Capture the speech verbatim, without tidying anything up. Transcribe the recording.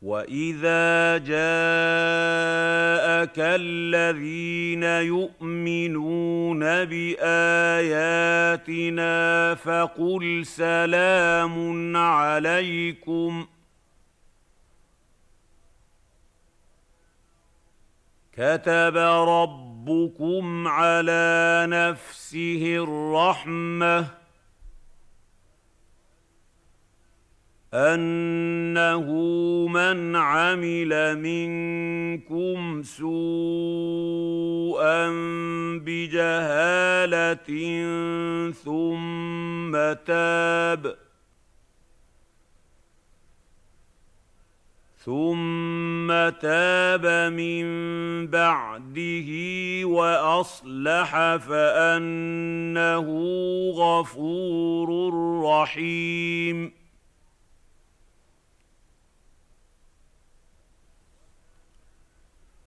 وَإِذَا جَاءَكَ الَّذِينَ يُؤْمِنُونَ بِآيَاتِنَا فَقُلْ سَلَامٌ عَلَيْكُمْ كَتَبَ رَبُّكُمْ عَلَىٰ نَفْسِهِ الرَّحْمَةَ أَنَّهُ مَنْ عَمِلَ مِنكُمْ سُوءًا بِجَهَالَةٍ ثُمَّ تَابَ ثُمَّ تَابَ مِن بَعْدِهِ وَأَصْلَحَ فَأَنَّهُ غَفُورٌ رَّحِيمٌ